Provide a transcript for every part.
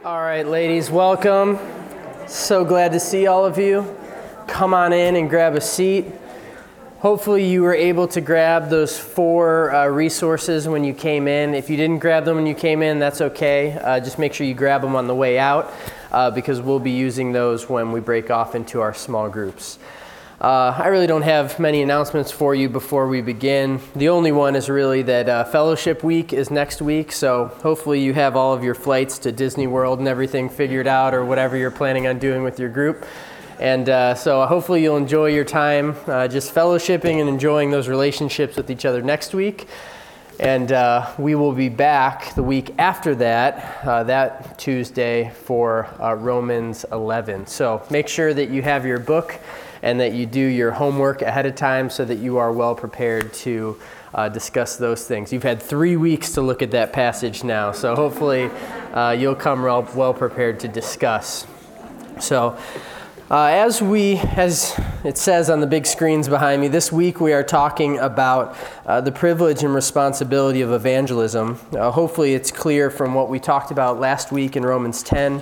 All right, ladies, welcome. So glad to see all of you. Come on in and grab a seat. Hopefully you were able to grab those four resources when you came in. If you didn't grab them when you came in, that's okay. Just make sure you grab them on the way out because we'll be using those when we break off into our small groups. I really don't have many announcements for you before we begin. The only one is really that Fellowship Week is next week, so hopefully you have all of your flights to Disney World and everything figured out or whatever you're planning on doing with your group. And so hopefully you'll enjoy your time just fellowshipping and enjoying those relationships with each other next week. And we will be back the week after that, that Tuesday for Romans 11. So make sure that you have your book and that you do your homework ahead of time so that you are well prepared to discuss those things. You've had 3 weeks to look at that passage now, so hopefully you'll come well prepared to discuss. So as it says on the big screens behind me, this week we are talking about the privilege and responsibility of evangelism. Hopefully it's clear from what we talked about last week in Romans 10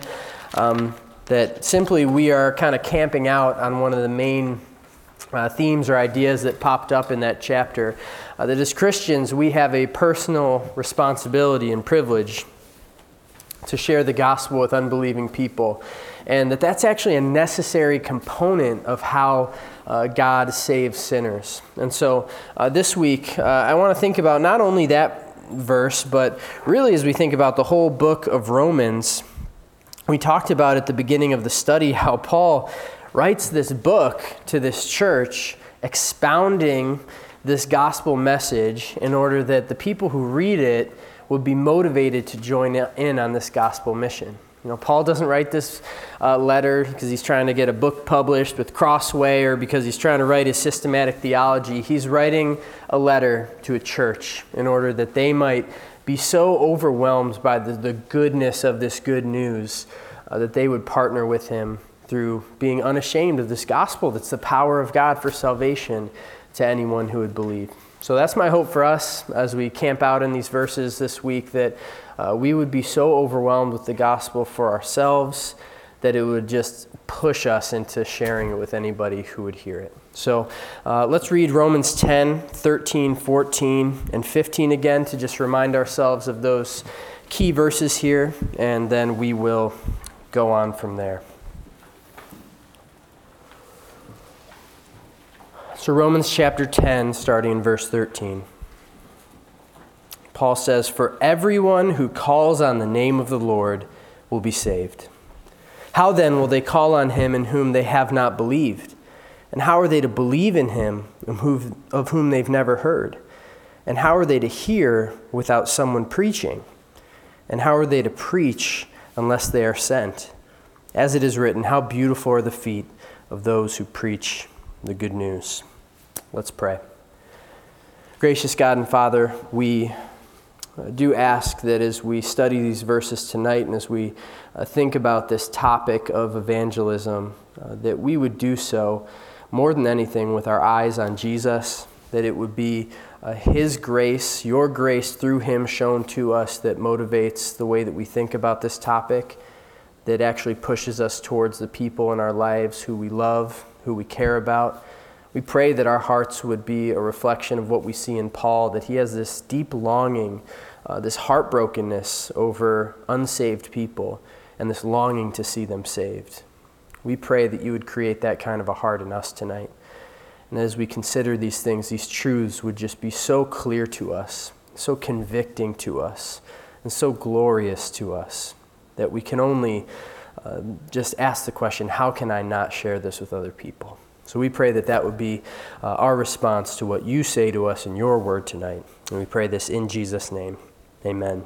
that simply we are kind of camping out on one of the main themes or ideas that popped up in that chapter. That as Christians, we have a personal responsibility and privilege to share the gospel with unbelieving people. And that's actually a necessary component of how God saves sinners. And so this week, I want to think about not only that verse, but really as we think about the whole book of Romans. We talked about at the beginning of the study how Paul writes this book to this church expounding this gospel message in order that the people who read it would be motivated to join in on this gospel mission. You know, Paul doesn't write this letter because he's trying to get a book published with Crossway or because he's trying to write his systematic theology. He's writing a letter to a church in order that they might be so overwhelmed by the goodness of this good news that they would partner with him through being unashamed of this gospel that's the power of God for salvation to anyone who would believe. So that's my hope for us as we camp out in these verses this week, that we would be so overwhelmed with the gospel for ourselves that it would just push us into sharing it with anybody who would hear it. So let's read Romans 10, 13, 14, and 15 again to just remind ourselves of those key verses here, and then we will go on from there. So Romans chapter 10, starting in verse 13. Paul says, "For everyone who calls on the name of the Lord will be saved. How then will they call on him in whom they have not believed? And how are they to believe in him of whom they've never heard? And how are they to hear without someone preaching? And how are they to preach unless they are sent? As it is written, how beautiful are the feet of those who preach the good news." Let's pray. Gracious God and Father, we do ask that as we study these verses tonight and as we think about this topic of evangelism, that we would do so more than anything with our eyes on Jesus, that it would be his grace, your grace through him shown to us that motivates the way that we think about this topic, that actually pushes us towards the people in our lives who we love, who we care about. We pray that our hearts would be a reflection of what we see in Paul, that he has this deep longing, this heartbrokenness over unsaved people, and this longing to see them saved. We pray that you would create that kind of a heart in us tonight. And as we consider these things, these truths would just be so clear to us, so convicting to us, and so glorious to us, that we can only just ask the question, how can I not share this with other people? So we pray that that would be our response to what you say to us in your word tonight. And we pray this in Jesus' name. Amen.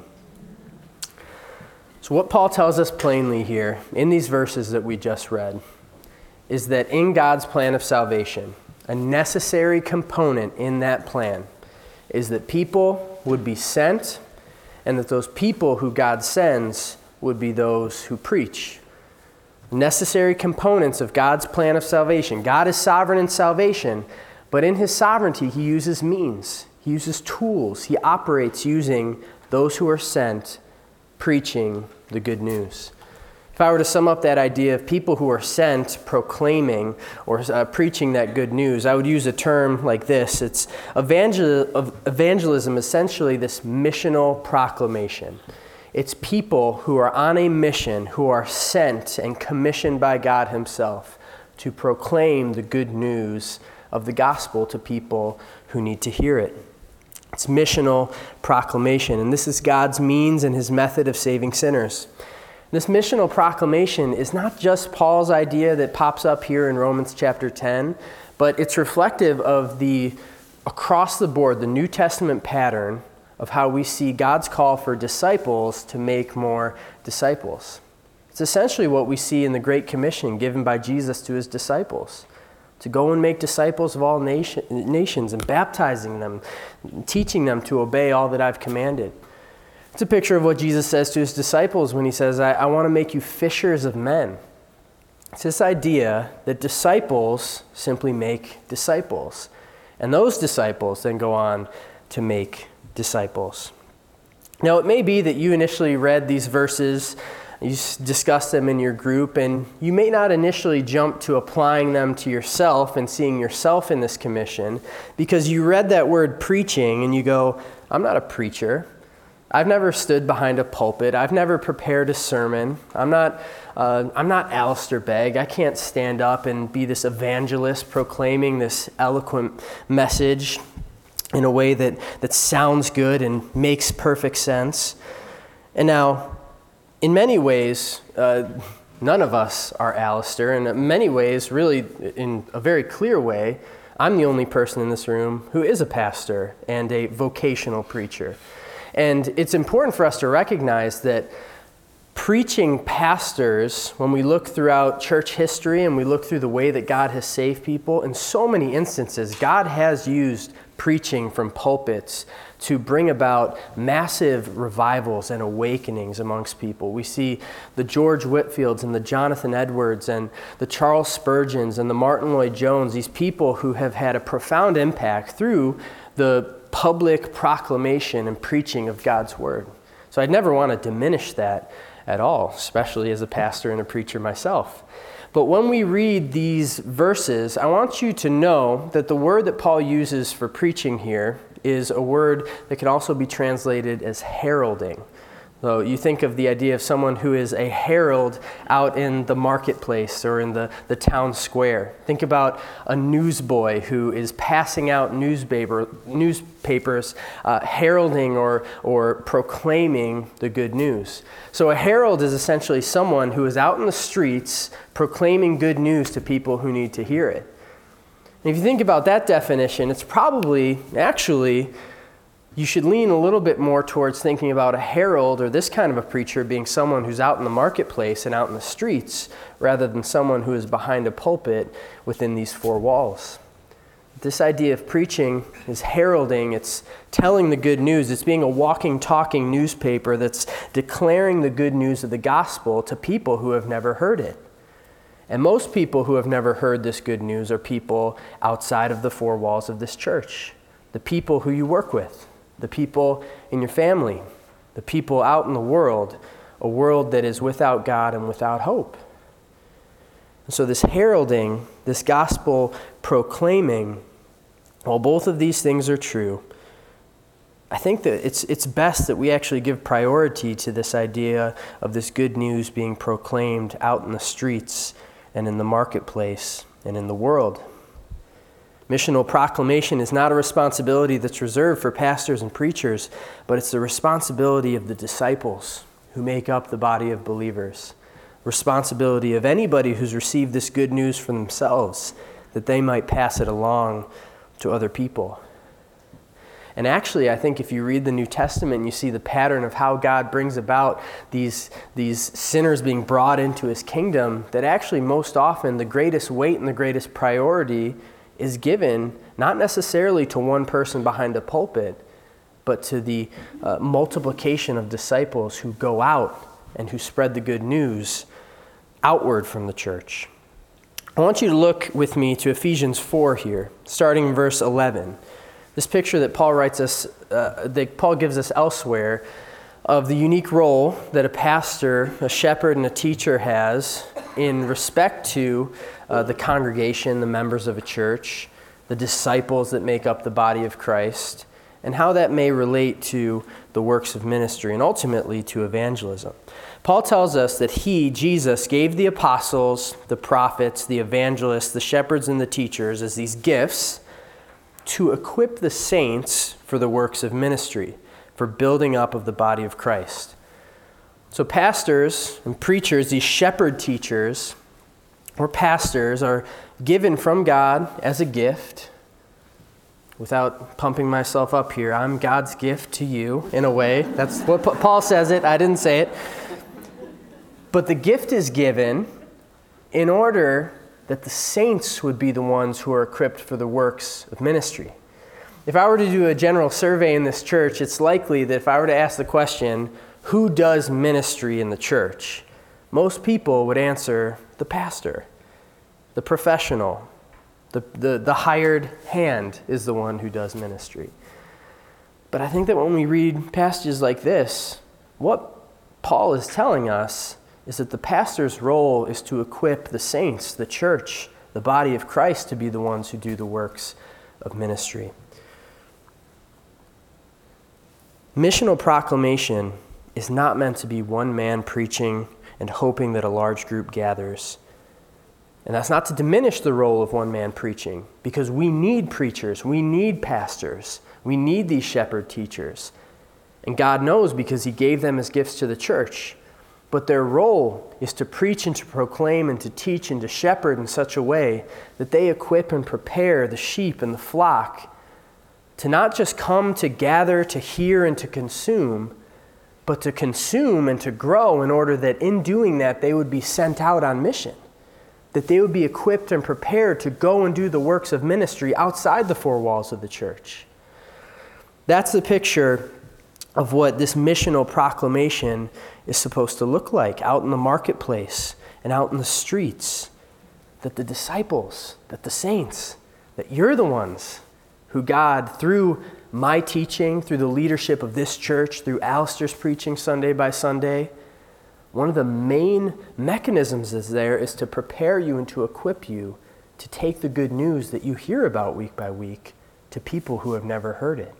So what Paul tells us plainly here in these verses that we just read is that in God's plan of salvation, a necessary component in that plan is that people would be sent, and that those people who God sends would be those who preach. Necessary components of God's plan of salvation. God is sovereign in salvation, but in his sovereignty, he uses means. He uses tools. He operates using those who are sent, preaching the good news. If I were to sum up that idea of people who are sent proclaiming or preaching that good news, I would use a term like this. It's evangelism, essentially this missional proclamation. It's people who are on a mission, who are sent and commissioned by God himself to proclaim the good news of the gospel to people who need to hear it. It's missional proclamation, and this is God's means and his method of saving sinners. This missional proclamation is not just Paul's idea that pops up here in Romans chapter 10, but it's reflective of the, across the board, the New Testament pattern of how we see God's call for disciples to make more disciples. It's essentially what we see in the Great Commission given by Jesus to his disciples, to go and make disciples of all nations and baptizing them, teaching them to obey all that I've commanded. It's a picture of what Jesus says to his disciples when he says, I want to make you fishers of men. It's this idea that disciples simply make disciples, and those disciples then go on to make disciples. Now, it may be that you initially read these verses, you discussed them in your group, and you may not initially jump to applying them to yourself and seeing yourself in this commission, because you read that word preaching and you go, I'm not a preacher. I've never stood behind a pulpit. I've never prepared a sermon. I'm not Alistair Begg. I can't stand up and be this evangelist proclaiming this eloquent message in a way that sounds good and makes perfect sense. And now, in many ways, none of us are Alistair. And in many ways, really in a very clear way, I'm the only person in this room who is a pastor and a vocational preacher. And it's important for us to recognize that preaching pastors, when we look throughout church history and we look through the way that God has saved people, in so many instances, God has used preaching from pulpits to bring about massive revivals and awakenings amongst people. We see the George Whitefields and the Jonathan Edwards and the Charles Spurgeons and the Martin Lloyd-Jones, these people who have had a profound impact through the public proclamation and preaching of God's word. So I'd never want to diminish that at all, especially as a pastor and a preacher myself. But when we read these verses, I want you to know that the word that Paul uses for preaching here is a word that can also be translated as heralding. So you think of the idea of someone who is a herald out in the marketplace or in the town square. Think about a newsboy who is passing out newspapers, heralding or proclaiming the good news. So a herald is essentially someone who is out in the streets proclaiming good news to people who need to hear it. And if you think about that definition, it's probably, actually, you should lean a little bit more towards thinking about a herald or this kind of a preacher being someone who's out in the marketplace and out in the streets rather than someone who is behind a pulpit within these four walls. This idea of preaching is heralding, it's telling the good news, it's being a walking, talking newspaper that's declaring the good news of the gospel to people who have never heard it. And most people who have never heard this good news are people outside of the four walls of this church, the people who you work with, the people in your family, the people out in the world, a world that is without God and without hope. And so this heralding, this gospel proclaiming, while both of these things are true, I think that it's best that we actually give priority to this idea of this good news being proclaimed out in the streets and in the marketplace and in the world. Missional proclamation is not a responsibility that's reserved for pastors and preachers, but it's the responsibility of the disciples who make up the body of believers. Responsibility of anybody who's received this good news for themselves, that they might pass it along to other people. And actually, I think if you read the New Testament, you see the pattern of how God brings about these sinners being brought into his kingdom, that actually most often the greatest weight and the greatest priority is given not necessarily to one person behind a pulpit, but to the multiplication of disciples who go out and who spread the good news outward from the church. I want you to look with me to Ephesians 4 here, starting in verse 11. This picture that Paul gives us elsewhere of the unique role that a pastor, a shepherd, and a teacher has in respect to the congregation, the members of a church, the disciples that make up the body of Christ, and how that may relate to the works of ministry and ultimately to evangelism. Paul tells us that he, Jesus, gave the apostles, the prophets, the evangelists, the shepherds, and the teachers as these gifts to equip the saints for the works of ministry, for building up of the body of Christ. So pastors and preachers, these shepherd teachers or pastors, are given from God as a gift. Without pumping myself up here, I'm God's gift to you, in a way. That's what Paul says it. I didn't say it. But the gift is given in order that the saints would be the ones who are equipped for the works of ministry. If I were to do a general survey in this church, it's likely that if I were to ask the question, who does ministry in the church? Most people would answer the pastor, the professional, the hired hand is the one who does ministry. But I think that when we read passages like this, what Paul is telling us is that the pastor's role is to equip the saints, the church, the body of Christ, to be the ones who do the works of ministry. Missional proclamation is not meant to be one man preaching and hoping that a large group gathers. And that's not to diminish the role of one man preaching, because we need preachers, we need pastors, we need these shepherd teachers. And God knows, because he gave them as gifts to the church. But their role is to preach and to proclaim and to teach and to shepherd in such a way that they equip and prepare the sheep and the flock to not just come to gather, to hear, and to consume, but to consume and to grow, in order that in doing that they would be sent out on mission, that they would be equipped and prepared to go and do the works of ministry outside the four walls of the church. That's the picture of what this missional proclamation is supposed to look like out in the marketplace and out in the streets, that the disciples, that the saints, that you're the ones who God, through my teaching, through the leadership of this church, through Alistair's preaching Sunday by Sunday, one of the main mechanisms is to prepare you and to equip you to take the good news that you hear about week by week to people who have never heard it.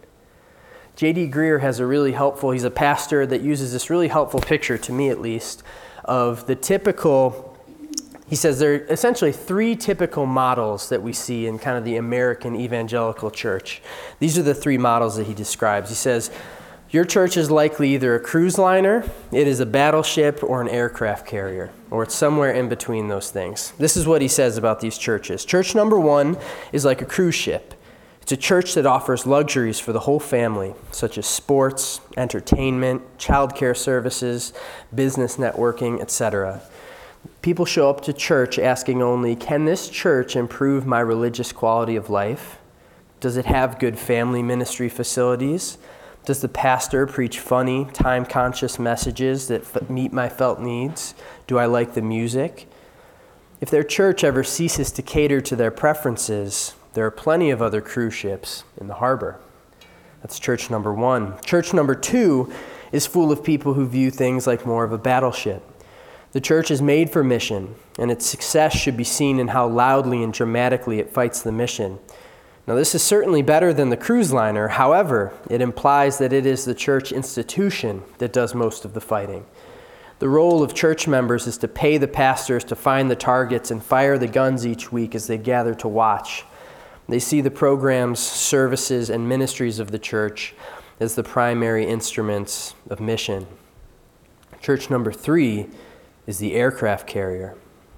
J.D. Greear has he's a pastor that uses this really helpful picture, to me at least, of the typical. He says there are essentially three typical models that we see in kind of the American evangelical church. These are the three models that he describes. He says, your church is likely either a cruise liner, it is a battleship, or an aircraft carrier, or it's somewhere in between those things. This is what he says about these churches. Church number one is like a cruise ship. It's a church that offers luxuries for the whole family, such as sports, entertainment, childcare services, business networking, etc. People show up to church asking only, can this church improve my religious quality of life? Does it have good family ministry facilities? Does the pastor preach funny, time-conscious messages that meet my felt needs? Do I like the music? If their church ever ceases to cater to their preferences, there are plenty of other cruise ships in the harbor. That's church number one. Church number two is full of people who view things like more of a battleship. The church is made for mission, and its success should be seen in how loudly and dramatically it fights the mission. Now, this is certainly better than the cruise liner. However, it implies that it is the church institution that does most of the fighting. The role of church members is to pay the pastors to find the targets and fire the guns each week as they gather to watch. They see the programs, services, and ministries of the church as the primary instruments of mission. Church number three is the aircraft carrier.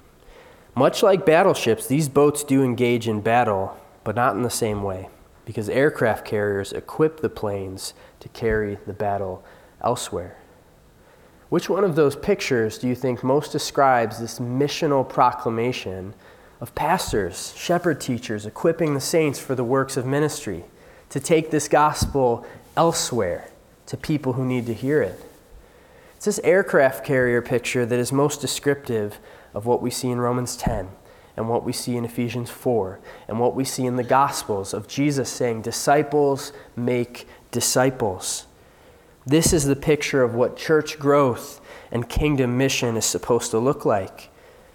Much like battleships, these boats do engage in battle, but not in the same way, because aircraft carriers equip the planes to carry the battle elsewhere. Which one of those pictures do you think most describes this missional proclamation of pastors, shepherd teachers, equipping the saints for the works of ministry, to take this gospel elsewhere to people who need to hear it? It's this aircraft carrier picture that is most descriptive of what we see in Romans 10 and what we see in Ephesians 4 and what we see in the Gospels of Jesus saying, disciples make disciples. This is the picture of what church growth and kingdom mission is supposed to look like.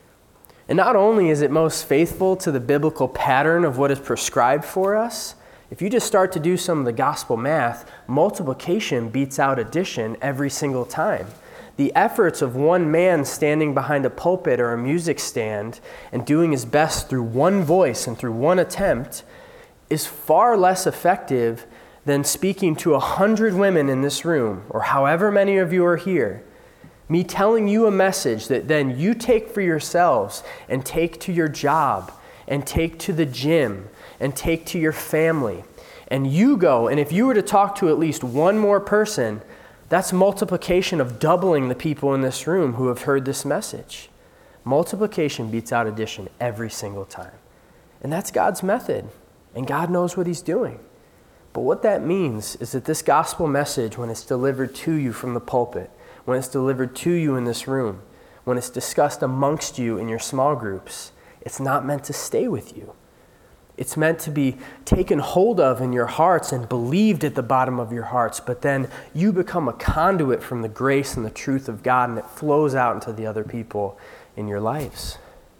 And not only is it most faithful to the biblical pattern of what is prescribed for us, if you just start to do some of the gospel math, multiplication beats out addition every single time. The efforts of one man standing behind a pulpit or a music stand and doing his best through one voice and through one attempt is far less effective than speaking to 100 women in this room, or however many of you are here, me telling you a message that then you take for yourselves and take to your job and take to the gym and take to your family. And you go, and if you were to talk to at least one more person, that's multiplication of doubling the people in this room who have heard this message. Multiplication beats out addition every single time. And that's God's method, and God knows what he's doing. But what that means is that this gospel message, when it's delivered to you from the pulpit, when it's delivered to you in this room, when it's discussed amongst you in your small groups, it's not meant to stay with you. It's meant to be taken hold of in your hearts and believed at the bottom of your hearts, but then you become a conduit from the grace and the truth of God, and it flows out into the other people in your lives.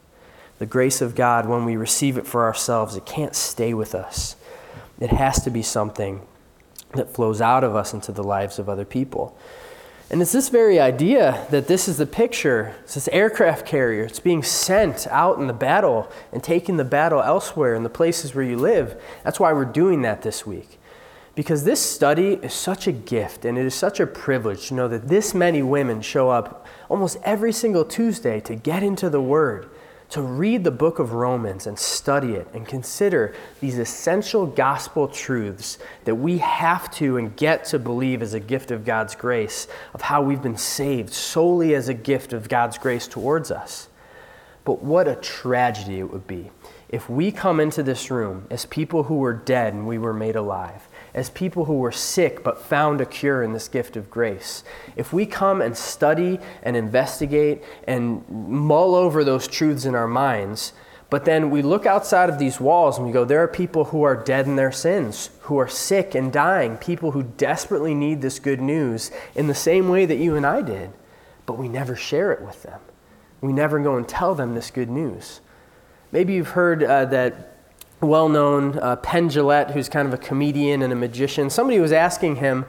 The grace of God, when we receive it for ourselves, it can't stay with us. It has to be something that flows out of us into the lives of other people. And it's this very idea that this is the picture. It's this aircraft carrier. It's being sent out in the battle and taking the battle elsewhere in the places where you live. That's why we're doing that this week. Because this study is such a gift, and it is such a privilege to know that this many women show up almost every single Tuesday to get into the Word, to read the book of Romans and study it and consider these essential gospel truths that we have to and get to believe as a gift of God's grace, of how we've been saved solely as a gift of God's grace towards us. But what a tragedy it would be if we come into this room as people who were dead and we were made alive, as people who were sick but found a cure in this gift of grace. If we come and study and investigate and mull over those truths in our minds, but then we look outside of these walls and we go, there are people who are dead in their sins, who are sick and dying, people who desperately need this good news in the same way that you and I did, but we never share it with them. We never go and tell them this good news. Maybe you've heard that well-known Penn Jillette, who's kind of a comedian and a magician. Somebody was asking him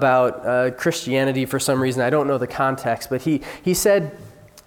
about Christianity for some reason. I don't know the context, but he said,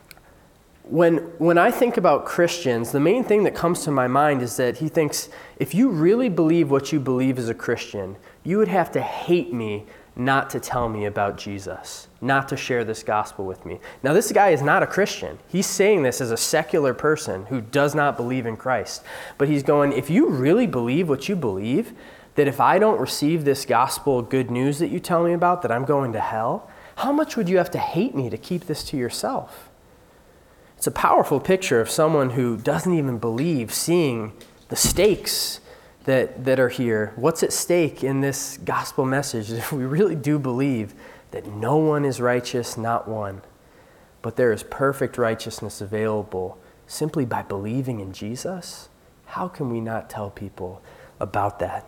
when I think about Christians, the main thing that comes to my mind is that he thinks, if you really believe what you believe as a Christian, you would have to hate me not to tell me about Jesus, not to share this gospel with me. Now, this guy is not a Christian. He's saying this as a secular person who does not believe in Christ. But he's going, if you really believe what you believe, that if I don't receive this gospel good news that you tell me about, that I'm going to hell, how much would you have to hate me to keep this to yourself? It's a powerful picture of someone who doesn't even believe, seeing the stakes that are here. What's at stake in this gospel message if we really do believe that no one is righteous, not one, but there is perfect righteousness available simply by believing in Jesus? How can we not tell people about that?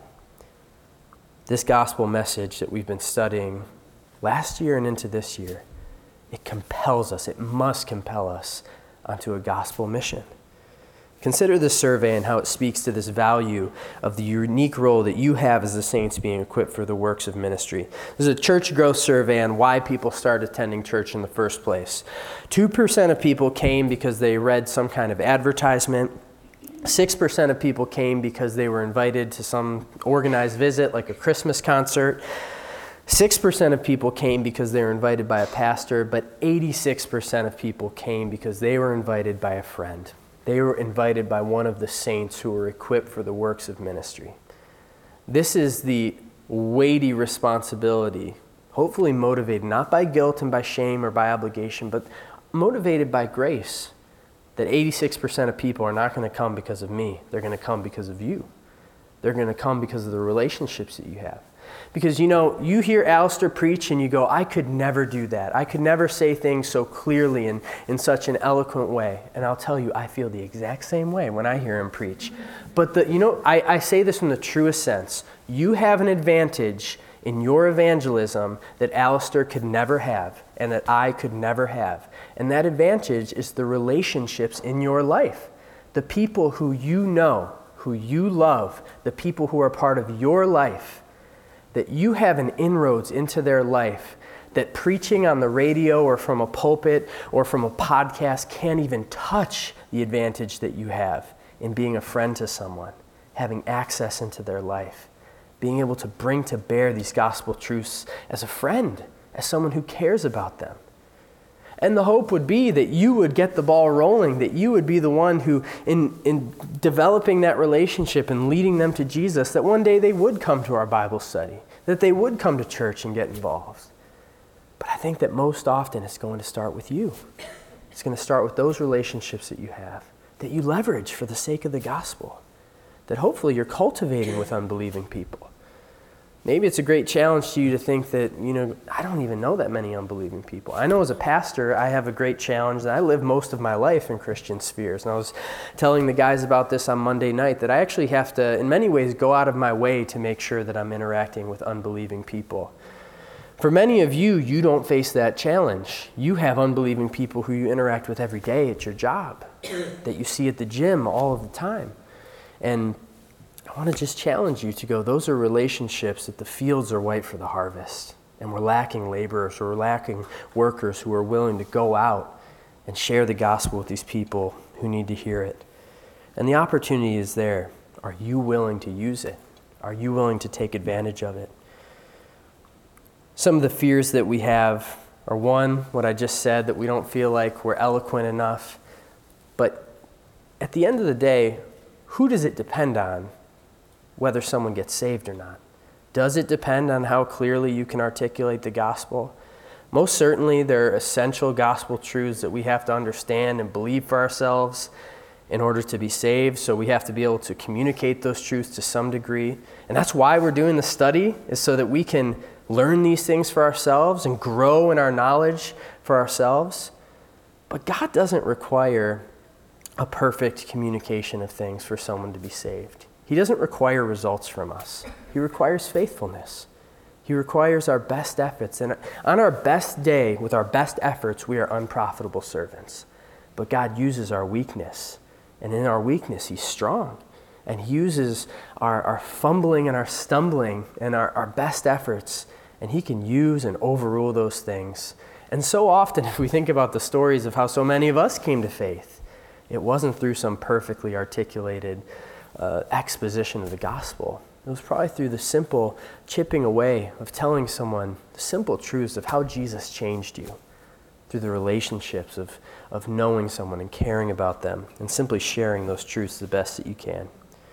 This gospel message that we've been studying last year and into this year, it compels us, it must compel us onto a gospel mission. Consider this survey and how it speaks to this value of the unique role that you have as the saints being equipped for the works of ministry. This is a church growth survey on why people start attending church in the first place. 2% of people came because they read some kind of advertisement. 6% of people came because they were invited to some organized visit like a Christmas concert. 6% of people came because they were invited by a pastor, but 86% of people came because they were invited by a friend. They were invited by one of the saints who were equipped for the works of ministry. This is the weighty responsibility, hopefully motivated not by guilt and by shame or by obligation, but motivated by grace, that 86% of people are not going to come because of me. They're going to come because of you. They're going to come because of the relationships that you have. Because, you hear Alistair preach and you go, I could never do that. I could never say things so clearly and in such an eloquent way. And I'll tell you, I feel the exact same way when I hear him preach. But I say this in the truest sense. You have an advantage in your evangelism that Alistair could never have and that I could never have. And that advantage is the relationships in your life. The people who you know, who you love, the people who are part of your life, that you have an inroads into their life that preaching on the radio or from a pulpit or from a podcast can't even touch the advantage that you have in being a friend to someone, having access into their life, being able to bring to bear these gospel truths as a friend, as someone who cares about them. And the hope would be that you would get the ball rolling, that you would be the one who, in developing that relationship and leading them to Jesus, that one day they would come to our Bible study, that they would come to church and get involved. But I think that most often it's going to start with you. It's going to start with those relationships that you have, that you leverage for the sake of the gospel, that hopefully you're cultivating with unbelieving people. Maybe it's a great challenge to you to think that, I don't even know that many unbelieving people. I know as a pastor, I have a great challenge, and I live most of my life in Christian spheres. And I was telling the guys about this on Monday night, that I actually have to, in many ways, go out of my way to make sure that I'm interacting with unbelieving people. For many of you, you don't face that challenge. You have unbelieving people who you interact with every day at your job, that you see at the gym all of the time. And I want to just challenge you to go, those are relationships that the fields are white for the harvest. And we're lacking laborers, or we're lacking workers who are willing to go out and share the gospel with these people who need to hear it. And the opportunity is there. Are you willing to use it? Are you willing to take advantage of it? Some of the fears that we have are, one, what I just said, that we don't feel like we're eloquent enough. But at the end of the day, who does it depend on whether someone gets saved or not? Does it depend on how clearly you can articulate the gospel? Most certainly, there are essential gospel truths that we have to understand and believe for ourselves in order to be saved. So we have to be able to communicate those truths to some degree. And that's why we're doing the study, is so that we can learn these things for ourselves and grow in our knowledge for ourselves. But God doesn't require a perfect communication of things for someone to be saved. He doesn't require results from us. He requires faithfulness. He requires our best efforts. And on our best day, with our best efforts, we are unprofitable servants. But God uses our weakness. And in our weakness, He's strong. And He uses our fumbling and our stumbling and our best efforts. And He can use and overrule those things. And so often, if we think about the stories of how so many of us came to faith, it wasn't through some perfectly articulated exposition of the gospel. It was probably through the simple chipping away of telling someone the simple truths of how Jesus changed you, through the relationships of knowing someone and caring about them and simply sharing those truths the best that you can.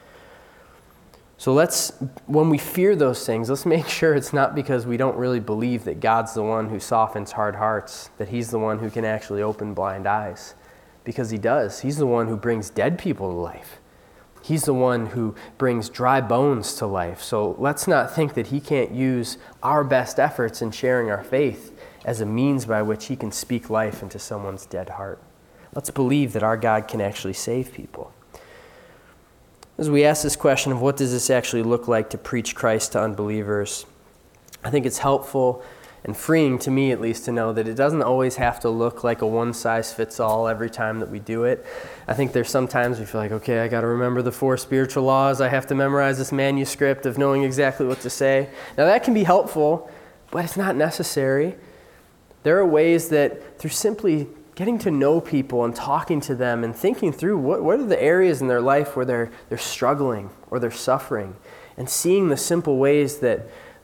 So when we fear those things, let's make sure it's not because we don't really believe that God's the one who softens hard hearts, that He's the one who can actually open blind eyes. Because He does. He's the one who brings dead people to life. He's the one who brings dry bones to life. So let's not think that He can't use our best efforts in sharing our faith as a means by which He can speak life into someone's dead heart. Let's believe that our God can actually save people. As we ask this question of what does this actually look like to preach Christ to unbelievers, I think it's helpful and freeing to me, at least, to know that it doesn't always have to look like a one-size-fits-all every time that we do it. I think there's sometimes we feel like, okay, I got to remember the 4 spiritual laws. I have to memorize this manuscript of knowing exactly what to say. Now, that can be helpful, but it's not necessary. There are ways that through simply getting to know people and talking to them and thinking through what are the areas in their life where they're struggling or they're suffering, and seeing the simple ways that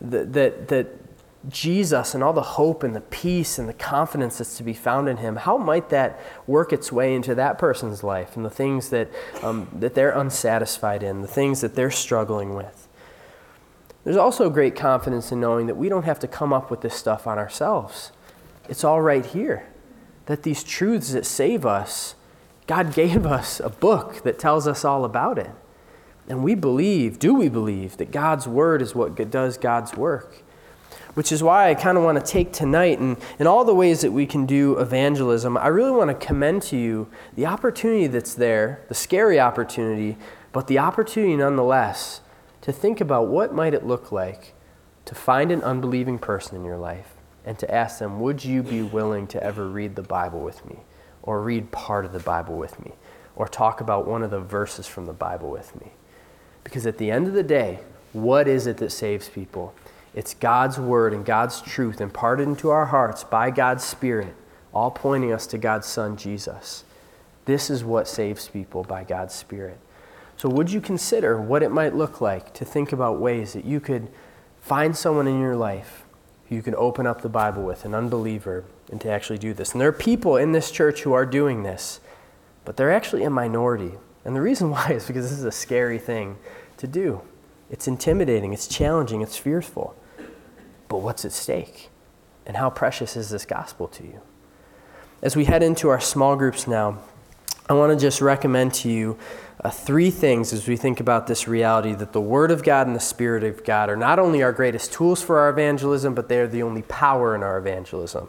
Jesus and all the hope and the peace and the confidence that's to be found in Him, how might that work its way into that person's life and the things that they're unsatisfied in, the things that they're struggling with. There's also great confidence in knowing that we don't have to come up with this stuff on ourselves. It's all right here. That these truths that save us, God gave us a book that tells us all about it. And we believe that God's Word is what does God's work? Which is why I kind of want to take tonight, and in all the ways that we can do evangelism, I really want to commend to you the opportunity that's there, the scary opportunity, but the opportunity nonetheless to think about what might it look like to find an unbelieving person in your life and to ask them, would you be willing to ever read the Bible with me, or read part of the Bible with me, or talk about one of the verses from the Bible with me? Because at the end of the day, what is it that saves people? It's God's word and God's truth imparted into our hearts by God's Spirit, all pointing us to God's Son, Jesus. This is what saves people by God's Spirit. So would you consider what it might look like to think about ways that you could find someone in your life who you could open up the Bible with, an unbeliever, and to actually do this? And there are people in this church who are doing this, but they're actually a minority. And the reason why is because this is a scary thing to do. It's intimidating, it's challenging, it's fearful. But what's at stake? And how precious is this gospel to you? As we head into our small groups now, I want to just recommend to you 3 things as we think about this reality that the Word of God and the Spirit of God are not only our greatest tools for our evangelism, but they are the only power in our evangelism.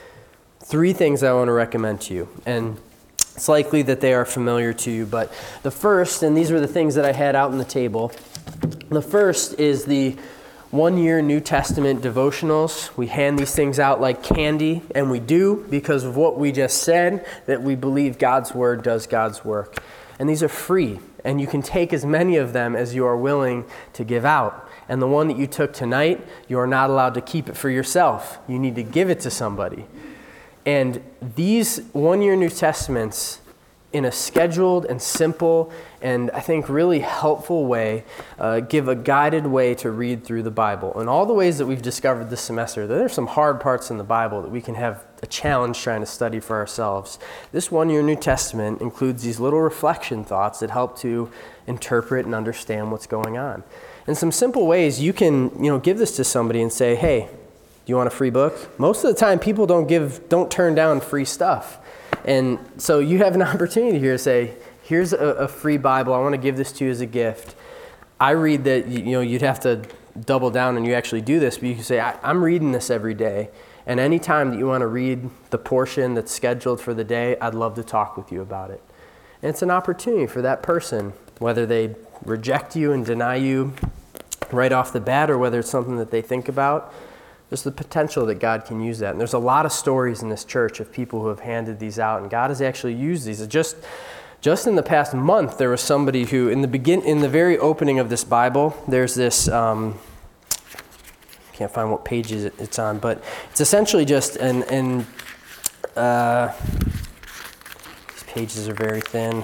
3 things I want to recommend to you. And it's likely that they are familiar to you, but the first, and these were the things that I had out on the table, the first is the 1-year New Testament devotionals. We hand these things out like candy, and we do because of what we just said, that we believe God's Word does God's work. And these are free, and you can take as many of them as you are willing to give out. And the one that you took tonight, you are not allowed to keep it for yourself. You need to give it to somebody. And these 1-year New Testaments, in a scheduled and simple and I think really helpful way, give a guided way to read through the Bible. And all the ways that we've discovered this semester, there are some hard parts in the Bible that we can have a challenge trying to study for ourselves. This 1-year New Testament includes these little reflection thoughts that help to interpret and understand what's going on. In some simple ways, you can give this to somebody and say, hey, do you want a free book? Most of the time, people don't turn down free stuff. And so you have an opportunity here to say, here's a free Bible. I want to give this to you as a gift. I read that you'd have to double down and you actually do this, but you can say, I'm reading this every day. And any time that you want to read the portion that's scheduled for the day, I'd love to talk with you about it. And it's an opportunity for that person, whether they reject you and deny you right off the bat or whether it's something that they think about. There's the potential that God can use that. And there's a lot of stories in this church of people who have handed these out, and God has actually used these. Just in the past month, there was somebody who, in the very opening of this Bible, there's this, can't find what page it's on, but it's essentially just these pages are very thin.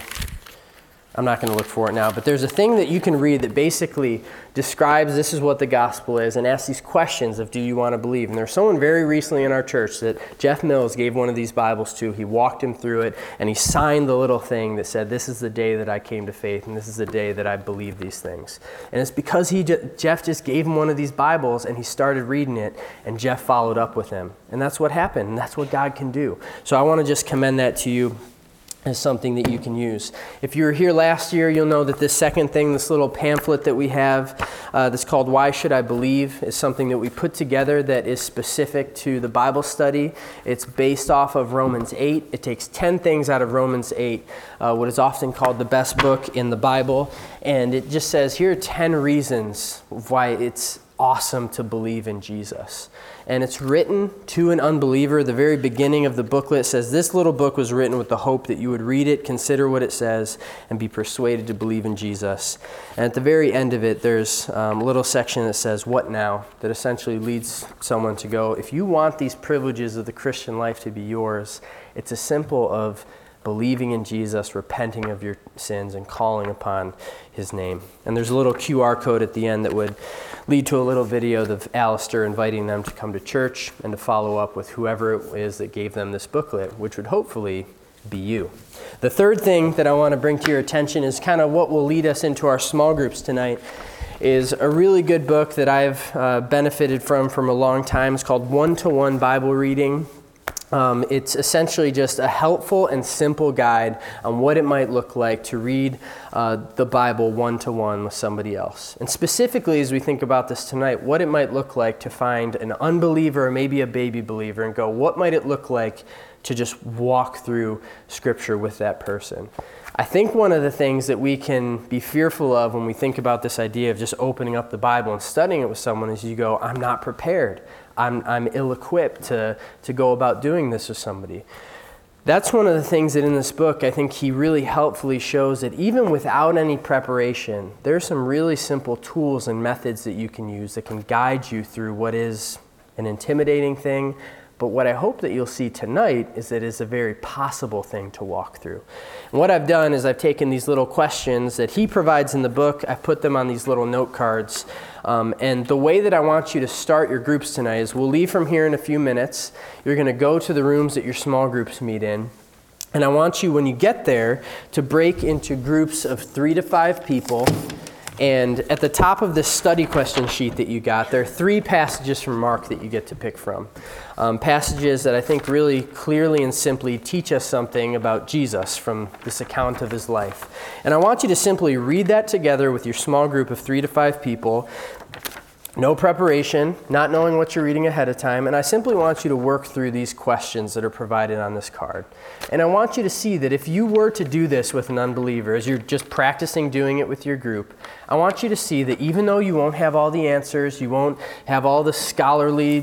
I'm not going to look for it now, but there's a thing that you can read that basically describes this is what the gospel is and asks these questions of do you want to believe? And there's someone very recently in our church that Jeff Mills gave one of these Bibles to. He walked him through it and he signed the little thing that said, this is the day that I came to faith and this is the day that I believe these things. And it's because Jeff just gave him one of these Bibles and he started reading it and Jeff followed up with him. And that's what happened and that's what God can do. So I want to just commend that to you as something that you can use. If you were here last year, you'll know that this second thing, this little pamphlet that we have that's called Why Should I Believe, is something that we put together that is specific to the Bible study. It's based off of Romans 8. It takes 10 things out of Romans 8, what is often called the best book in the Bible. And it just says, here are 10 reasons why it's awesome to believe in Jesus. And it's written to an unbeliever. The very beginning of the booklet says this little book was written with the hope that you would read it, consider what it says, and be persuaded to believe in Jesus. And at the very end of it, there's a little section that says, what now? That essentially leads someone to go, if you want these privileges of the Christian life to be yours, it's as simple of believing in Jesus, repenting of your sins, and calling upon his name. And there's a little QR code at the end that would lead to a little video of Alistair inviting them to come to church and to follow up with whoever it is that gave them this booklet, which would hopefully be you. The third thing that I want to bring to your attention is kind of what will lead us into our small groups tonight, is a really good book that I've benefited from a long time. It's called One-to-One Bible Reading. It's essentially just a helpful and simple guide on what it might look like to read the Bible one-to-one with somebody else. And specifically, as we think about this tonight, what it might look like to find an unbeliever or maybe a baby believer and go, what might it look like to just walk through Scripture with that person. I think one of the things that we can be fearful of when we think about this idea of just opening up the Bible and studying it with someone is you go, I'm not prepared. I'm ill-equipped to go about doing this with somebody. That's one of the things that in this book, I think he really helpfully shows that even without any preparation, there's some really simple tools and methods that you can use that can guide you through what is an intimidating thing. But what I hope that you'll see tonight is that it's a very possible thing to walk through. And what I've done is I've taken these little questions that he provides in the book, I've put them on these little note cards. And the way that I want you to start your groups tonight is we'll leave from here in a few minutes. You're going to go to the rooms that your small groups meet in. And I want you, when you get there, to break into groups of 3 to 5 people. And at the top of this study question sheet that you got, there are 3 passages from Mark that you get to pick from. Passages that I think really clearly and simply teach us something about Jesus from this account of his life. And I want you to simply read that together with your small group of 3 to 5 people. No preparation, not knowing what you're reading ahead of time, and I simply want you to work through these questions that are provided on this card. And I want you to see that if you were to do this with an unbeliever, as you're just practicing doing it with your group, I want you to see that even though you won't have all the answers, you won't have all the scholarly,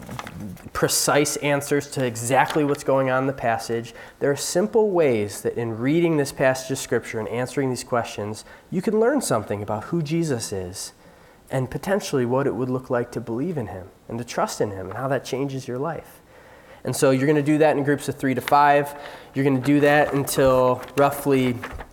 precise answers to exactly what's going on in the passage, there are simple ways that in reading this passage of Scripture and answering these questions, you can learn something about who Jesus is and potentially what it would look like to believe in him and to trust in him and how that changes your life. And so you're going to do that in groups of 3 to 5. You're going to do that until roughly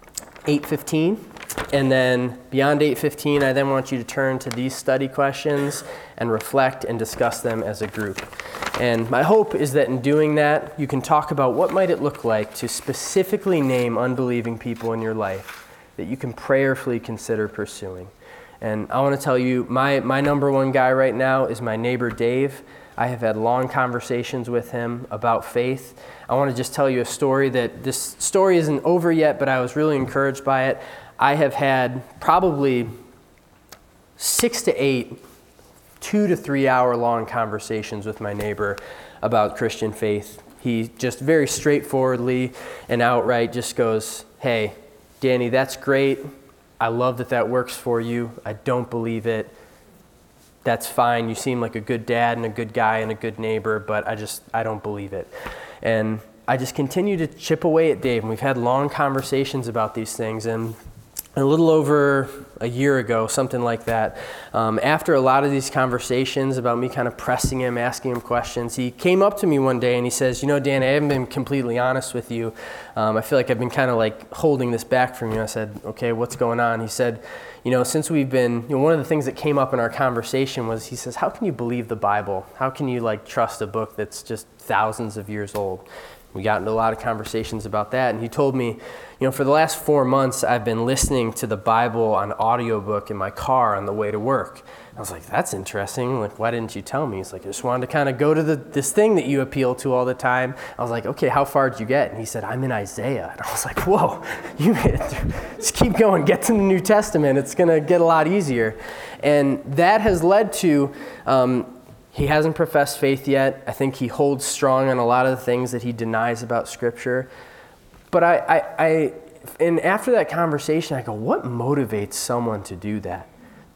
8:15. And then beyond 8:15, I then want you to turn to these study questions and reflect and discuss them as a group. And my hope is that in doing that, you can talk about what might it look like to specifically name unbelieving people in your life that you can prayerfully consider pursuing. And I want to tell you, my number one guy right now is my neighbor Dave. I have had long conversations with him about faith. I want to just tell you a story that this story isn't over yet, but I was really encouraged by it. I have had probably 6 to 8 2 to 3 hour long conversations with my neighbor about Christian faith. He just very straightforwardly and outright just goes, "Hey, Danny, that's great. I love that that works for you. I don't believe it. That's fine. You seem like a good dad and a good guy and a good neighbor, but I don't believe it." And I just continue to chip away at Dave, and we've had long conversations about these things. And a little over a year ago, something like that, after a lot of these conversations about me kind of pressing him, asking him questions, he came up to me one day and he says, "You know, Dan, I haven't been completely honest with you. I feel like I've been kind of like holding this back from you." I said, "Okay, what's going on?" He said, "You know, since we've been, one of the things that came up in our conversation was," he says, "how can you believe the Bible? How can you like trust a book that's just thousands of years old?" We got into a lot of conversations about that, and he told me, for the last 4 months, I've been listening to the Bible on audiobook in my car on the way to work. I was like, "That's interesting. Like, why didn't you tell me?" He's like, "I just wanted to kind of go to this thing that you appeal to all the time." I was like, "Okay, how far did you get?" And he said, "I'm in Isaiah." And I was like, "Whoa, you made it through. Just keep going. Get to the New Testament. It's going to get a lot easier." And that has led to, he hasn't professed faith yet. I think he holds strong on a lot of the things that he denies about Scripture. But and after that conversation, I go, what motivates someone to do that?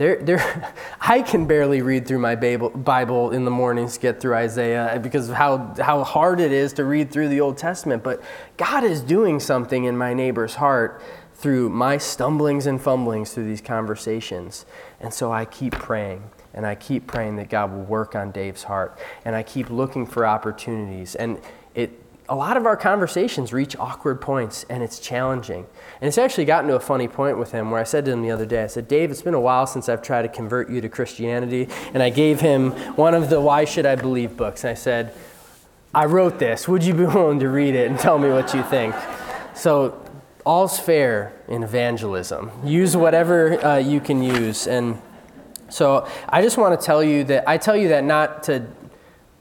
I can barely read through my Bible in the mornings to get through Isaiah because of how hard it is to read through the Old Testament. But God is doing something in my neighbor's heart through my stumblings and fumblings through these conversations. And so I keep praying. And I keep praying that God will work on Dave's heart. And I keep looking for opportunities. And a lot of our conversations reach awkward points, and it's challenging. And it's actually gotten to a funny point with him where I said to him the other day, I said, "Dave, it's been a while since I've tried to convert you to Christianity." And I gave him one of the Why Should I Believe books. And I said, "I wrote this. Would you be willing to read it and tell me what you think?" So all's fair in evangelism. Use whatever you can use. And so I just want to tell you that, I tell you that not to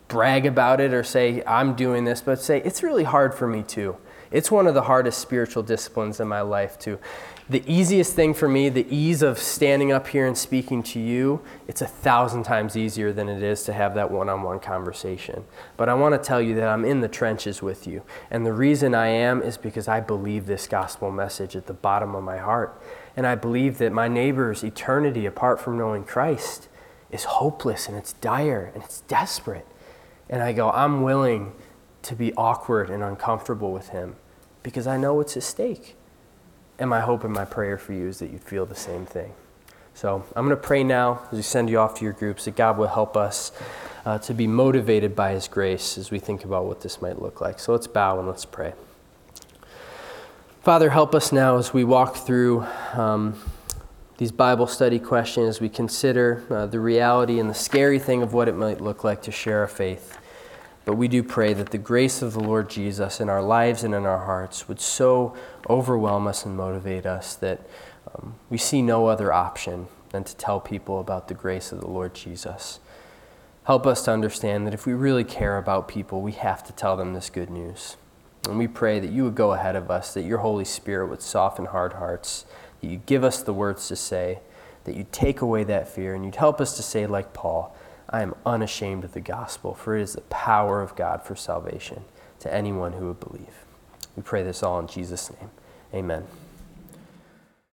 brag about it or say, I'm doing this, but say, it's really hard for me too. It's one of the hardest spiritual disciplines in my life too. The easiest thing for me, the ease of standing up here and speaking to you, it's 1,000 times easier than it is to have that one-on-one conversation. But I want to tell you that I'm in the trenches with you. And the reason I am is because I believe this gospel message at the bottom of my heart. And I believe that my neighbor's eternity apart from knowing Christ is hopeless and it's dire and it's desperate. And I go, I'm willing to be awkward and uncomfortable with him because I know what's at stake. And my hope and my prayer for you is that you'd feel the same thing. So I'm going to pray now as we send you off to your groups that God will help us to be motivated by his grace as we think about what this might look like. So let's bow and let's pray. Father, help us now as we walk through these Bible study questions, as we consider the reality and the scary thing of what it might look like to share our faith. But we do pray that the grace of the Lord Jesus in our lives and in our hearts would so overwhelm us and motivate us that we see no other option than to tell people about the grace of the Lord Jesus. Help us to understand that if we really care about people, we have to tell them this good news. And we pray that you would go ahead of us, that your Holy Spirit would soften hard hearts, that you'd give us the words to say, that you'd take away that fear, and you'd help us to say like Paul, I am unashamed of the gospel, for it is the power of God for salvation to anyone who would believe. We pray this all in Jesus' name. Amen.